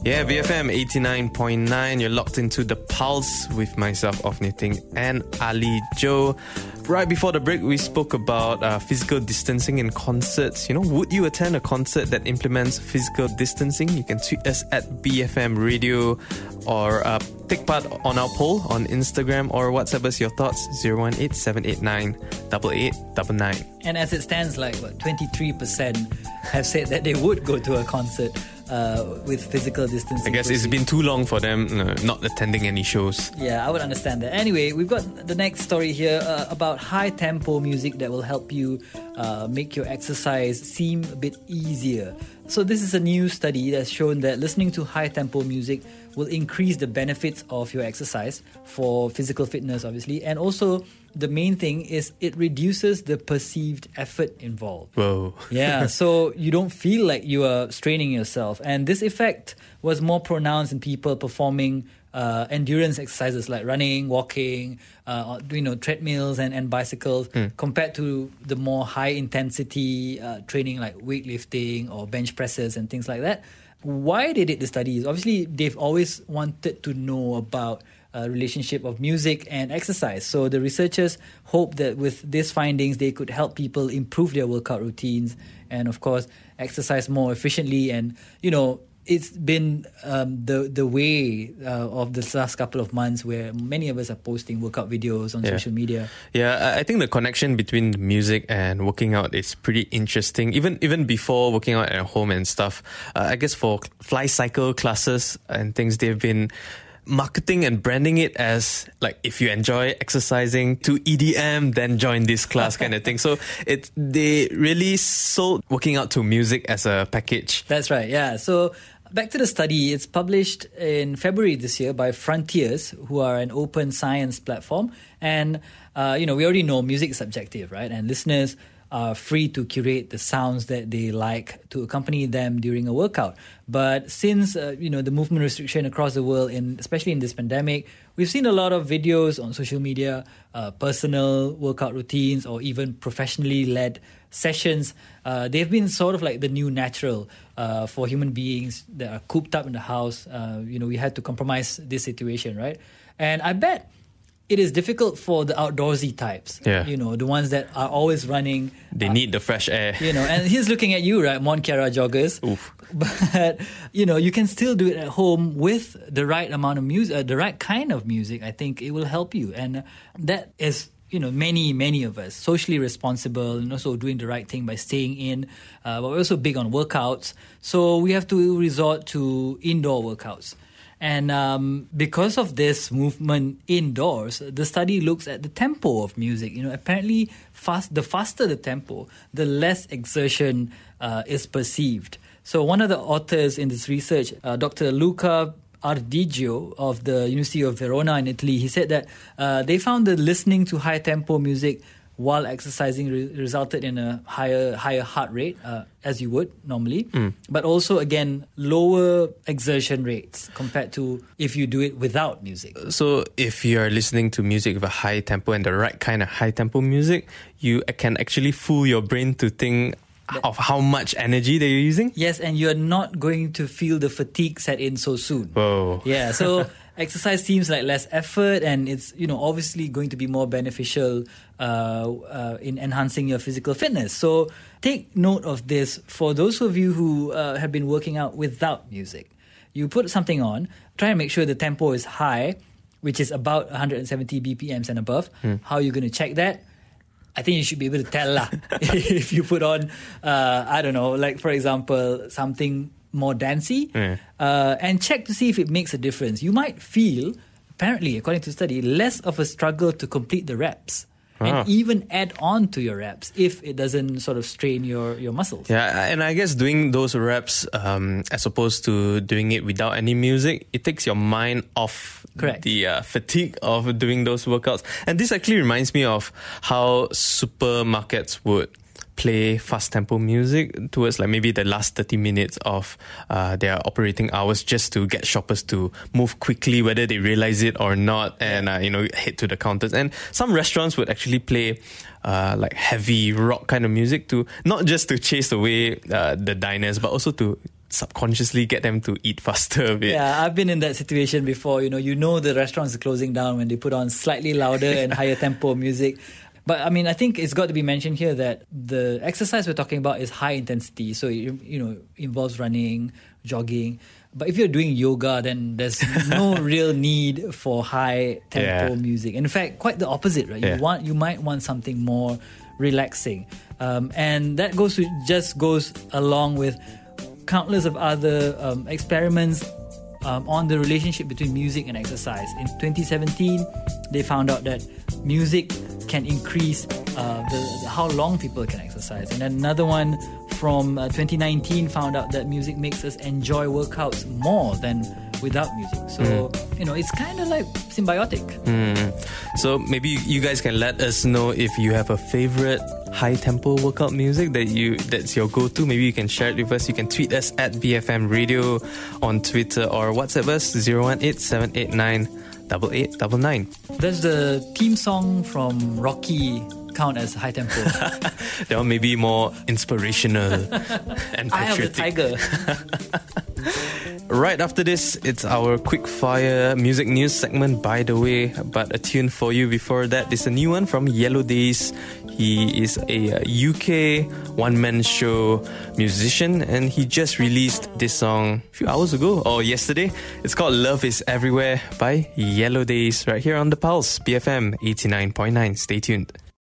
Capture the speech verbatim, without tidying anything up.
Yeah, B F M eighty-nine point nine. You're locked into The Pulse with myself, Off Knitting, and Ali Joe. Right before the break, we spoke about uh, physical distancing in concerts. You know, would you attend a concert that implements physical distancing? You can tweet us at B F M Radio or uh, take part on our poll on Instagram or WhatsApp us your thoughts zero one eight seven eight nine eight eight nine nine. And as it stands, like what, twenty-three percent have said that they would go to a concert uh, with physical distancing. I guess it's been too long for them uh, not attending any shows. Yeah, I would understand that. Anyway, we've got the next story here uh, about high-tempo music that will help you uh, make your exercise seem a bit easier. So this is a new study that's shown that listening to high-tempo music will increase the benefits of your exercise for physical fitness, obviously, and also the main thing is it reduces the perceived effort involved. Whoa. Yeah, so you don't feel like you are straining yourself. And this effect was more pronounced in people performing uh, endurance exercises like running, walking, uh, you know, treadmills and, and bicycles mm. compared to the more high-intensity uh, training like weightlifting or bench presses and things like that. Why they did the study is obviously they've always wanted to know about Uh, relationship of music and exercise. So the researchers hope that with these findings, they could help people improve their workout routines and, of course, exercise more efficiently. And, you know, it's been um, the the way uh, of the last couple of months where many of us are posting workout videos on yeah. social media. Yeah, I think the connection between music and working out is pretty interesting. Even even before working out at home and stuff, uh, I guess for fly cycle classes and things, they've been marketing and branding it as like, if you enjoy exercising to E D M, then join this class kind of thing. So it they really sold working out to music as a package. That's right, yeah. So back to the study, it's published in February this year by Frontiers, who are an open science platform. And, uh, you know, we already know music is subjective, right? And listeners are free to curate the sounds that they like to accompany them during a workout. But since, uh, you know, the movement restriction across the world, in, especially in this pandemic, we've seen a lot of videos on social media, uh, personal workout routines, or even professionally led sessions. Uh, they've been sort of like the new natural uh, for human beings that are cooped up in the house. Uh, you know, we had to compromise this situation, right? And I bet it is difficult for the outdoorsy types, yeah. you know, the ones that are always running. They uh, need the fresh air. You know, and he's looking at you, right, Mont Kiara joggers. Oof. But, you know, you can still do it at home with the right amount of music, uh, the right kind of music. I think it will help you. And that is, you know, many, many of us, socially responsible and also doing the right thing by staying in. Uh, but we're also big on workouts. So we have to resort to indoor workouts. And um, because of this movement indoors, the study looks at the tempo of music. You know, apparently, fast the faster the tempo, the less exertion uh, is perceived. So one of the authors in this research, uh, Doctor Luca Ardigio of the University of Verona in Italy, he said that uh, they found that listening to high tempo music while exercising re- resulted in a higher higher heart rate, uh, as you would normally, mm. but also, again, lower exertion rates compared to if you do it without music. So if you're listening to music with a high tempo and the right kind of high tempo music, you can actually fool your brain to think of how much energy that you're using? Yes, and you're not going to feel the fatigue set in so soon. Whoa. Yeah, so exercise seems like less effort, and it's, you know, obviously going to be more beneficial uh, uh, in enhancing your physical fitness. So take note of this for those of you who uh, have been working out without music. You put something on, try and make sure the tempo is high, which is about one hundred seventy B P Ms and above. Hmm. How are you going to check that? I think you should be able to tell lah. If you put on, uh, I don't know, like for example, something more dancey, yeah. uh, and check to see if it makes a difference. You might feel, apparently, according to the study, less of a struggle to complete the reps. Ah. And even add on to your reps if it doesn't sort of strain your, your muscles. Yeah, and I guess doing those reps um, as opposed to doing it without any music, it takes your mind off Correct. the uh, fatigue of doing those workouts. And this actually reminds me of how supermarkets would play fast tempo music towards like maybe the last thirty minutes of uh, their operating hours, just to get shoppers to move quickly whether they realize it or not, and uh, you know, head to the counters. And some restaurants would actually play uh, like heavy rock kind of music to not just to chase away uh, the diners, but also to subconsciously get them to eat faster a bit. Yeah, I've been in that situation before. You know, you know the restaurants are closing down when they put on slightly louder and higher tempo music. But I mean, I think it's got to be mentioned here that the exercise we're talking about is high intensity. So, it, you know, involves running, jogging. But if you're doing yoga, then there's no real need for high tempo Yeah. music. In fact, quite the opposite, right? Yeah. You want, you might want something more relaxing. Um, and that goes to, just goes along with countless of other um, experiments um, on the relationship between music and exercise. In twenty seventeen, they found out that music can increase uh, the, the how long people can exercise. And then another one from uh, twenty nineteen found out that music makes us enjoy workouts more than without music. So, mm. you know, it's kind of like symbiotic. Mm. So maybe you guys can let us know if you have a favorite high tempo workout music that you that's your go-to. Maybe you can share it with us. You can tweet us at B F M Radio on Twitter or WhatsApp us zero one eight seven eight nine eight eight nine nine. Does the theme song from Rocky count as high tempo? That one may be more inspirational and patriotic. Eye of the Tiger. Right after this, it's our quick fire music news segment, by the way. But a tune for you before that is a new one from Yellow Days. He is a U K one-man show musician, and he just released this song a few hours ago or yesterday. It's called Love Is Everywhere by Yellow Days, right here on The Pulse, B F M eighty-nine point nine. Stay tuned.